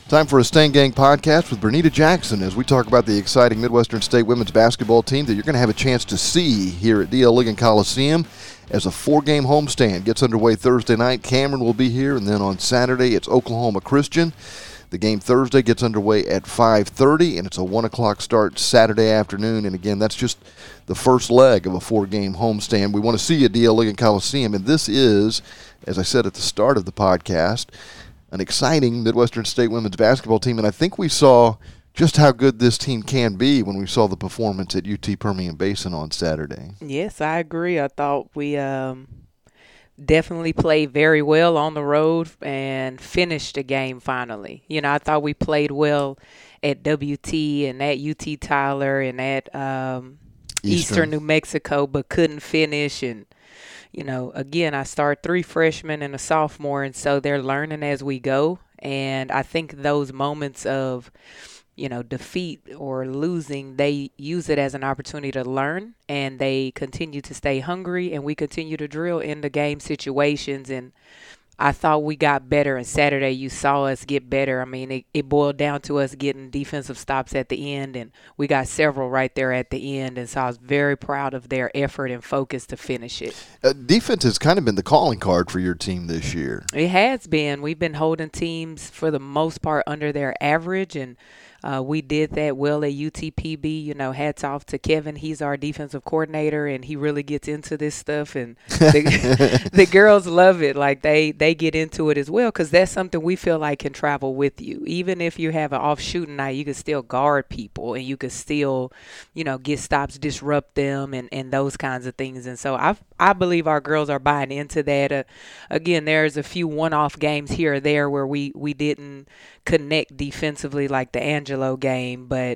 Time for a Stain Gang podcast with Bernita Jackson as we talk about the exciting Midwestern State women's basketball team that you're going to have a chance to see here at D.L. Ligon Coliseum as a 4-game homestand gets underway Thursday night. Cameron will be here, and then on Saturday it's Oklahoma Christian. The game Thursday gets underway at 5:30, and it's a 1 o'clock start Saturday afternoon. And again, that's just the first leg of a 4-game homestand. We want to see you at D.L. Ligon Coliseum, and this is, as I said at the start of the podcast, an exciting Midwestern State women's basketball team, and I think we saw just how good this team can be when we saw the performance at UT Permian Basin on Saturday. Yes, I agree. I thought we definitely played very well on the road and finished the game finally. You know, I thought we played well at WT and at UT Tyler and at Eastern New Mexico, but couldn't finish. And you know, again, I start 3 freshmen and a sophomore, and so they're learning as we go. And I think those moments of, you know, defeat or losing, they use it as an opportunity to learn, and they continue to stay hungry, and we continue to drill into game situations. And I thought we got better, and Saturday you saw us get better. I mean, it boiled down to us getting defensive stops at the end, and we got several right there at the end, and so I was very proud of their effort and focus to finish it. Defense has kind of been the calling card for your team this year. It has been. We've been holding teams, for the most part, under their average, and we did that well at UTPB. You know, hats off to Kevin. He's our defensive coordinator, and he really gets into this stuff. And the girls love it. Like, they get into it as well, because that's something we feel like can travel with you. Even if you have an off shooting night, you can still guard people, and you can still, you know, get stops, disrupt them, and those kinds of things. And so I believe our girls are buying into that. Again, there's a few one-off games here or there where we didn't connect defensively, like the Angelo game, but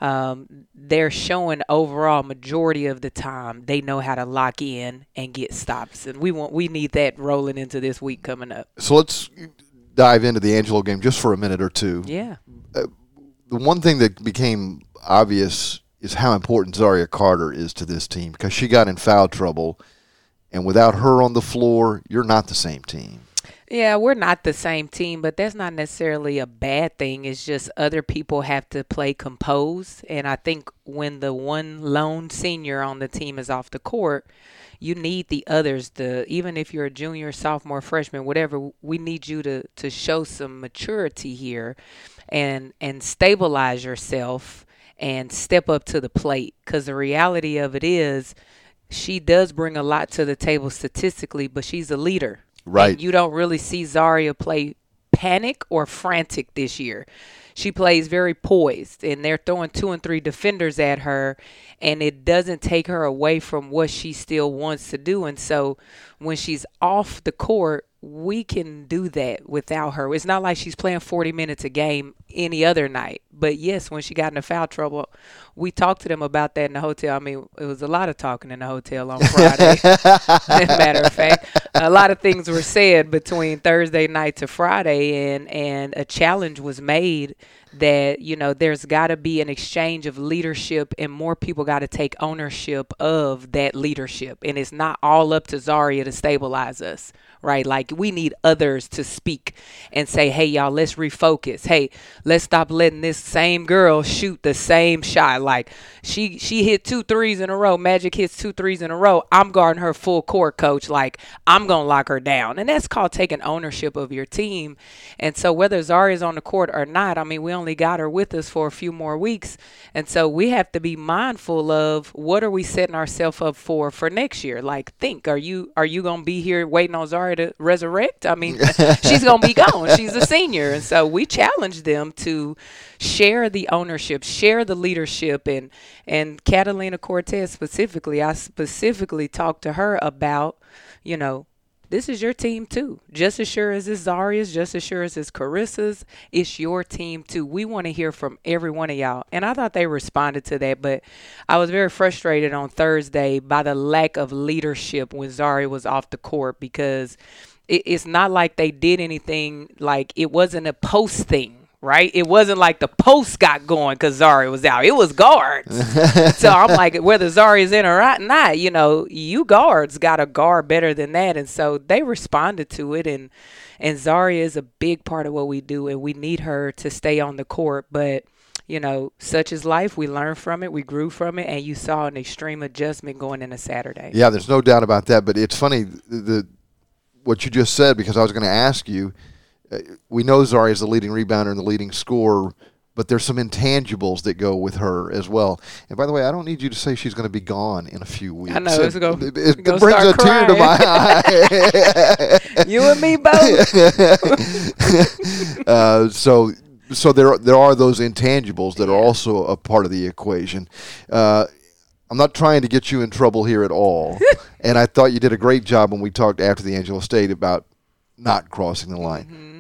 they're showing overall majority of the time they know how to lock in and get stops, and we need that rolling into this week coming up. So let's dive into the Angelo game just for a minute or two. Yeah. The one thing that became obvious is how important Zaria Carter is to this team, because she got in foul trouble, and without her on the floor, you're not the same team. Yeah, we're not the same team, but that's not necessarily a bad thing. It's just other people have to play composed. And I think when the one lone senior on the team is off the court, you need the others to, even if you're a junior, sophomore, freshman, whatever, we need you to show some maturity here and stabilize yourself and step up to the plate. Because the reality of it is, she does bring a lot to the table statistically, but she's a leader. Right. And you don't really see Zaria play panic or frantic this year. She plays very poised, and they're throwing 2 and 3 defenders at her, and it doesn't take her away from what she still wants to do. And so when she's off the court, we can do that without her. It's not like she's playing 40 minutes a game any other night. But, yes, when she got into foul trouble, we talked to them about that in the hotel. I mean, it was a lot of talking in the hotel on Friday. As a matter of fact, a lot of things were said between Thursday night to Friday, and a challenge was made that, you know, there's got to be an exchange of leadership, and more people got to take ownership of that leadership. And it's not all up to Zaria to stabilize us, right? Like, we need others to speak and say, hey, y'all, let's refocus. Hey, let's stop letting this same girl shoot the same shot. Like, she hit 2 threes in a row. Magic hits 2 threes in a row. I'm guarding her full court, coach. Like, I'm going to lock her down. And that's called taking ownership of your team. And so whether Zaria's on the court or not, I mean, we only got her with us for a few more weeks. And so we have to be mindful of what are we setting ourselves up for next year. Like, think, are you going to be here waiting on Zaria to resurrect? I mean, she's going to be gone. She's a senior. And so we challenge them to share the ownership, share the leadership. And Catalina Cortez specifically, I specifically talked to her about, you know, this is your team too. Just as sure as it's Zaria's, just as sure as it's Carissa's, it's your team too. We want to hear from every one of y'all. And I thought they responded to that, but I was very frustrated on Thursday by the lack of leadership when Zaria was off the court, because it's not like they did anything, like it wasn't a post thing. right? It wasn't like the post got going because Zaria was out. It was guards. So I'm like, whether Zaria's in or not, you guards got to guard better than that. And so they responded to it. And Zaria is a big part of what we do, and we need her to stay on the court. But such is life. We learned from it. We grew from it. And you saw an extreme adjustment going into Saturday. Yeah, there's no doubt about that. But it's funny, what you just said, because I was going to ask you, we know Zaria is the leading rebounder and the leading scorer, but there's some intangibles that go with her as well. And by the way, I don't need you to say she's going to be gone in a few weeks. I know. It brings a tear to my eye. You and me both. So there are those intangibles that are also a part of the equation. I'm not trying to get you in trouble here at all. And I thought you did a great job when we talked after the Angelo State about not crossing the line. Mm-hmm.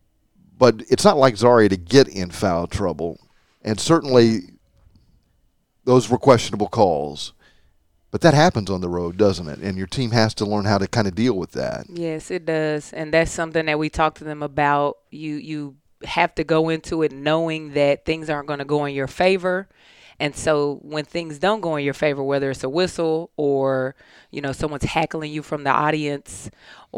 But it's not like Zaria to get in foul trouble. And certainly those were questionable calls. But that happens on the road, doesn't it? And your team has to learn how to kind of deal with that. Yes, it does. And that's something that we talk to them about. You have to go into it knowing that things aren't going to go in your favor. And so when things don't go in your favor, whether it's a whistle or, someone's heckling you from the audience,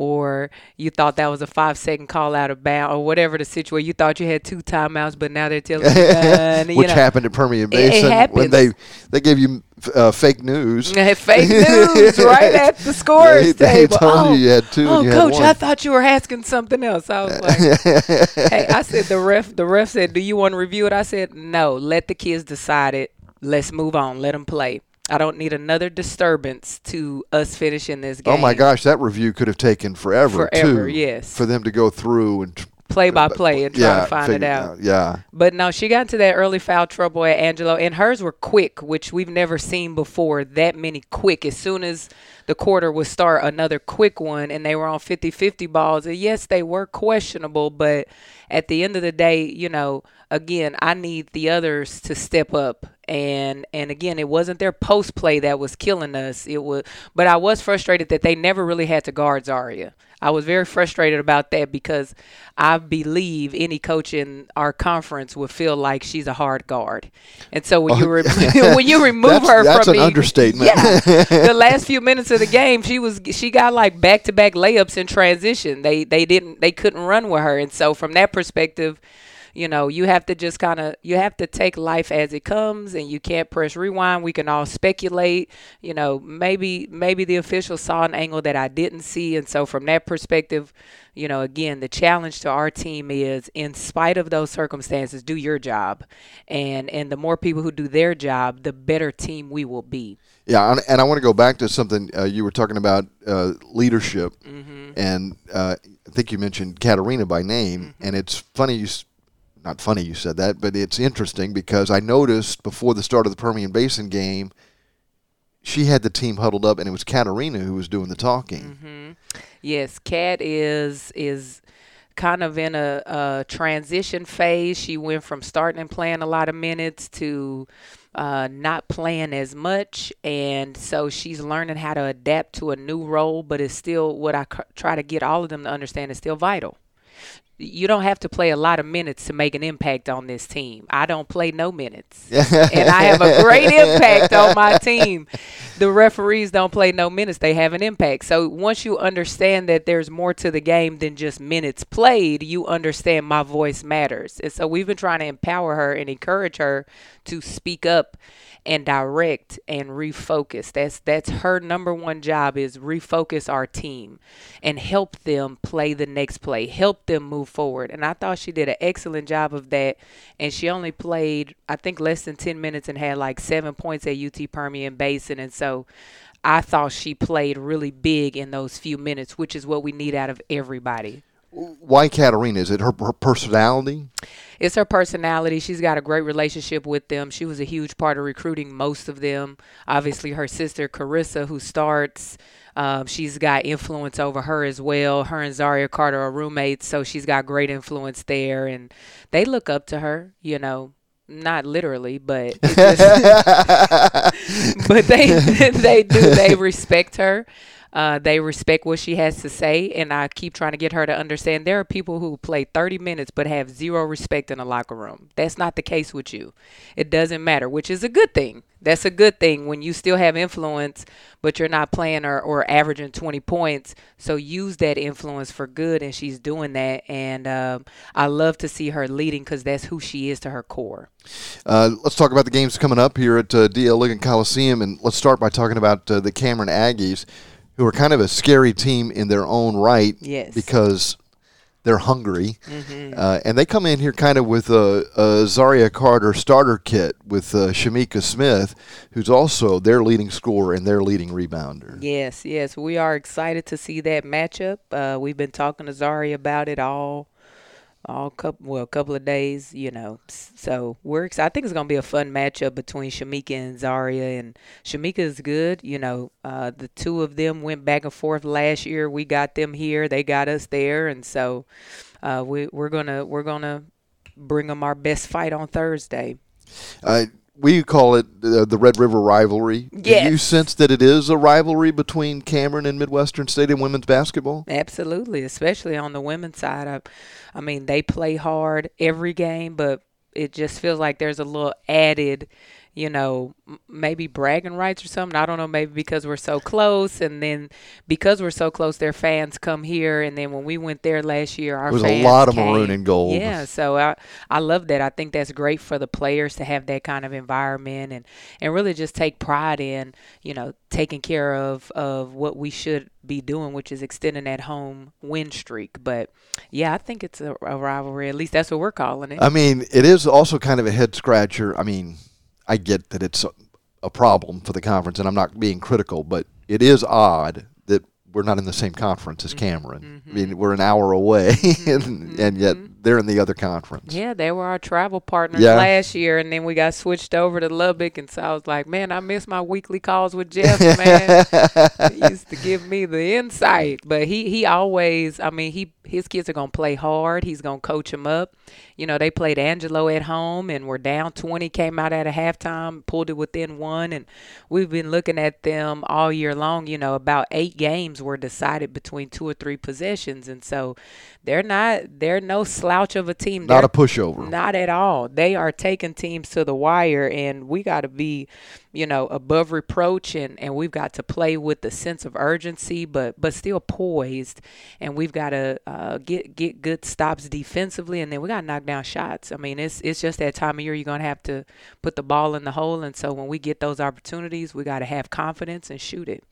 or you thought that was a 5-second call out of bounds, or whatever the situation, you thought you had 2 timeouts, but now they're telling you none. Which happened at Permian Basin when they gave you fake news. Fake news right at the scores table. They told you had 2 and you Coach, had 1. I thought you were asking something else. I was like, hey, I said the ref said, do you want to review it? I said, no, let the kids decide it. Let's move on. Let them play. I don't need another disturbance to us finishing this game. Oh, my gosh, that review could have taken forever, too. Yes. For them to go through and play by play and try to find it out. Yeah. But no, she got into that early foul trouble at Angelo, and hers were quick, which we've never seen before, that many quick. As soon as the quarter would start, another quick one, and they were on 50-50 balls. And yes, they were questionable, but at the end of the day, again, I need the others to step up. And again, it wasn't their post play that was killing us. But I was frustrated that they never really had to guard Zaria. I was very frustrated about that because I believe any coach in our conference would feel like she's a hard guard. And so when you remove her that's from an understatement. Yeah, the last few minutes of the game, she got like back-to-back layups in transition. They couldn't run with her, and so from that perspective, you have to just you have to take life as it comes, and you can't press rewind. We can all speculate, maybe the officials saw an angle that I didn't see. And so from that perspective, again, the challenge to our team is, in spite of those circumstances, do your job. And the more people who do their job, the better team we will be. Yeah, and I want to go back to something you were talking about, leadership. Mm-hmm. And I think you mentioned Katarina by name. Mm-hmm. And it's funny not funny you said that, but it's interesting because I noticed before the start of the Permian Basin game, she had the team huddled up, and it was Katarina who was doing the talking. Mm-hmm. Yes, Kat is kind of in a transition phase. She went from starting and playing a lot of minutes to not playing as much, and so she's learning how to adapt to a new role, but it's still, what I try to get all of them to understand, is still vital. You don't have to play a lot of minutes to make an impact on this team. I don't play no minutes. And I have a great impact on my team. The referees don't play no minutes. They have an impact. So once you understand that there's more to the game than just minutes played, you understand my voice matters. And so we've been trying to empower her and encourage her to speak up and direct and refocus. That's her number one job, is refocus our team and help them play the next play, help them move forward. And I thought she did an excellent job of that. And she only played, I think, less than 10 minutes and had like 7 points at UT Permian Basin. And so I thought she played really big in those few minutes, which is what we need out of everybody. Why Katarina? Is it her personality? It's her personality. She's got a great relationship with them. She was a huge part of recruiting most of them. Obviously, her sister, Carissa, who starts, she's got influence over her as well. Her and Zaria Carter are roommates, so she's got great influence there. And they look up to her, not literally, but it's just, but they do. They respect her. They respect what she has to say, and I keep trying to get her to understand there are people who play 30 minutes but have zero respect in the locker room. That's not the case with you. It doesn't matter, which is a good thing. That's a good thing when you still have influence, but you're not playing or averaging 20 points. So use that influence for good, and she's doing that. And I love to see her leading because that's who she is to her core. Let's talk about the games coming up here at D.L. Ligon Coliseum, and let's start by talking about the Cameron Aggies, who are kind of a scary team in their own right. Yes. Because they're hungry. And they come in here kind of with a Zaria Carter starter kit with Shamika Smith, who's also their leading scorer and their leading rebounder. Yes. We are excited to see that matchup. We've been talking to Zaria about it a couple of days, So we're excited. I think it's going to be a fun matchup between Shamika and Zaria. And Shamika is good. The two of them went back and forth last year. We got them here. They got us there. And so we're gonna bring them our best fight on Thursday. We call it the Red River rivalry. Yes. Do you sense that it is a rivalry between Cameron and Midwestern State in women's basketball? Absolutely, especially on the women's side. I mean, they play hard every game, but it just feels like there's a little added, maybe bragging rights or something. I don't know, maybe because we're so close, and then because we're so close, their fans come here, and then when we went there last year, our fans There was a lot of came. maroon and gold. Yeah, so I love that. I think that's great for the players to have that kind of environment and really just take pride in, taking care of what we should be doing, which is extending that home win streak. But, yeah, I think it's a rivalry. At least that's what we're calling it. I mean, it is also kind of a head-scratcher. I mean, I get that it's a problem for the conference, and I'm not being critical, but it is odd that we're not in the same conference as Cameron. I mean, we're an hour away, and yet they're in the other conference. Yeah, they were our travel partners last year, and then we got switched over to Lubbock, and so I was like, man, I miss my weekly calls with Jeff, man. He used to give me the insight. But he always, his kids are going to play hard. He's going to coach them up. They played Angelo at home and were down 20, came out at a halftime, pulled it within one. And we've been looking at them all year long. About 8 games were decided between 2 or 3 possessions. And so they're no slouch of a team. Not a pushover. Not at all. They are taking teams to the wire, and we got to be, above reproach, and we've got to play with the sense of urgency, but still poised. And we've got to get good stops defensively, and then we got to knock down shots. I mean, it's just that time of year you're going to have to put the ball in the hole, and so when we get those opportunities, we got to have confidence and shoot it.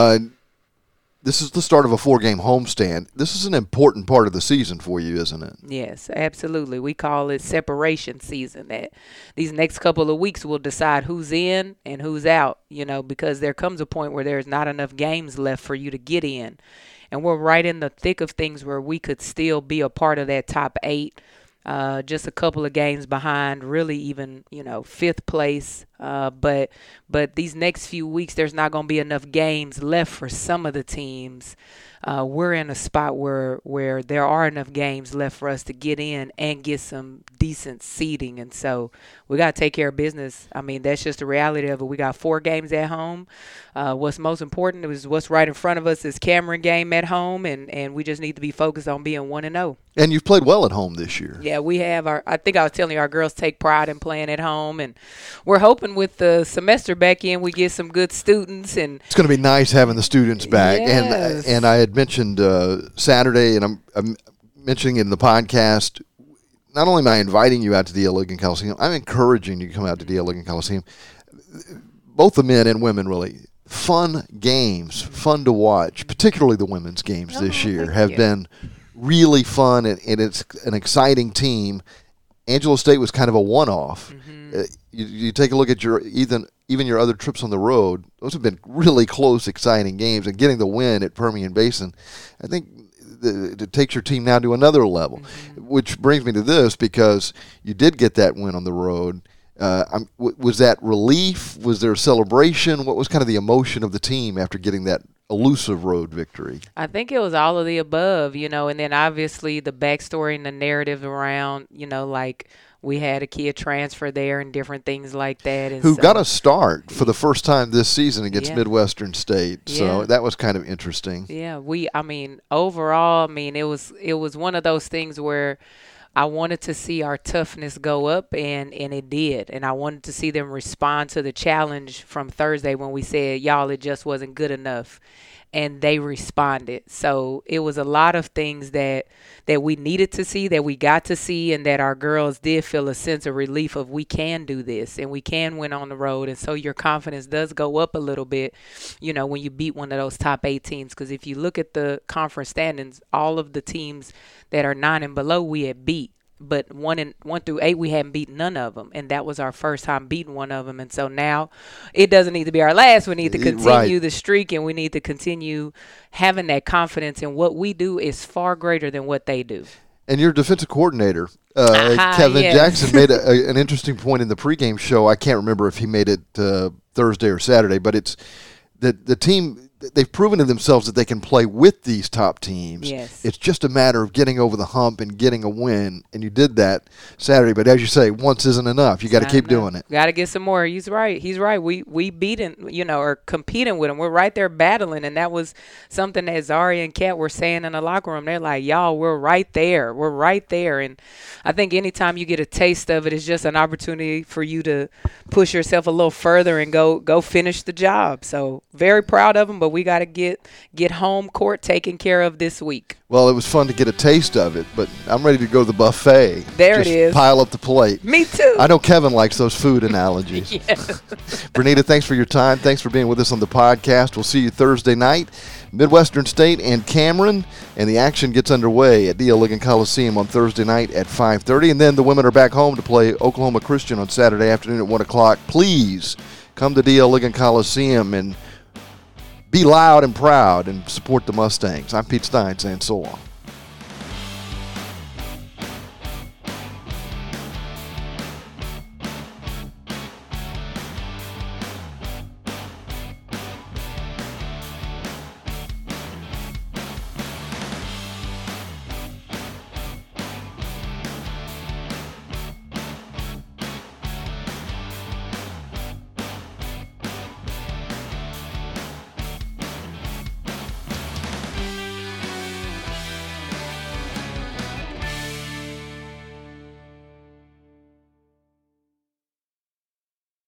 This is the start of a 4-game homestand. This is an important part of the season for you, isn't it? Yes, absolutely. We call it separation season. That these next couple of weeks will decide who's in and who's out, because there comes a point where there's not enough games left for you to get in. And we're right in the thick of things where we could still be a part of that top 8. Just a couple of games behind, really even, 5th place. But these next few weeks, there's not going to be enough games left for some of the teams. We're in a spot where there are enough games left for us to get in and get some decent seeding. And so we got to take care of business. I mean, that's just the reality of it. We got 4 games at home. What's most important is what's right in front of us is Cameron game at home, and we just need to be focused on being 1-0. And you've played well at home this year. Yeah, we have. I think I was telling you, our girls take pride in playing at home, and we're hoping with the semester back in, we get some good students. And it's going to be nice having the students back. Yes. And I had mentioned Saturday, and I'm mentioning it in the podcast. Not only am I inviting you out to D.L. Ligon Coliseum, I'm encouraging you to come out to D.L. Ligon Coliseum. Both the men and women, really. Fun games, fun to watch, particularly the women's games this year have been really fun, and it's an exciting team. Angelo State was kind of a one-off. You take a look at even your other trips on the road, those have been really close, exciting games, and getting the win at Permian Basin, I think it takes your team now to another level, which brings me to this, because you did get that win on the road. Was that relief? Was there a celebration? What was kind of the emotion of the team after getting that elusive road victory? I think it was all of the above, and then obviously the backstory and the narrative around, like We had a kid transfer there and different things like that. And Who so, got a start for the first time this season against Yeah. Midwestern State. So Yeah. that was kind of interesting. Yeah, overall, it was one of those things where I wanted to see our toughness go up, and it did. And I wanted to see them respond to the challenge from Thursday when we said, y'all, it just wasn't good enough. And they responded. So it was a lot of things that we needed to see, that we got to see, and that our girls did feel a sense of relief of we can do this and we can win on the road. And so your confidence does go up a little bit, when you beat one of those top 8 teams. Because if you look at the conference standings, all of the teams that are 9 and below we had beat. But 1 through 8, we hadn't beaten none of them, and that was our first time beating one of them. And so now, it doesn't need to be our last. We need to continue the streak, and we need to continue having that confidence in what we do is far greater than what they do. And your defensive coordinator, Kevin Jackson, made an interesting point in the pregame show. I can't remember if he made it Thursday or Saturday, but it's the team. They've proven to themselves that they can play with these top teams. Yes. It's just a matter of getting over the hump and getting a win, and you did that Saturday. But as you say, once isn't enough. You got to keep doing it. Got to get some more. He's right. We beating, or competing with them. We're right there battling, and that was something that Zari and Kat were saying in the locker room. They're like, y'all, we're right there. We're right there. And I think anytime you get a taste of it, it's just an opportunity for you to push yourself a little further and go finish the job. So very proud of them, but we got to get home court taken care of this week. Well, it was fun to get a taste of it, but I'm ready to go to the buffet. There Just it is. Pile up the plate. Me too. I know Kevin likes those food analogies. Yes. Bernita, thanks for your time. Thanks for being with us on the podcast. We'll see you Thursday night. Midwestern State and Cameron, and the action gets underway at D.L. Ligon Coliseum on Thursday night at 5:30, and then the women are back home to play Oklahoma Christian on Saturday afternoon at 1 o'clock. Please come to D.L. Ligon Coliseum and be loud and proud and support the Mustangs. I'm Pete Stein saying so long.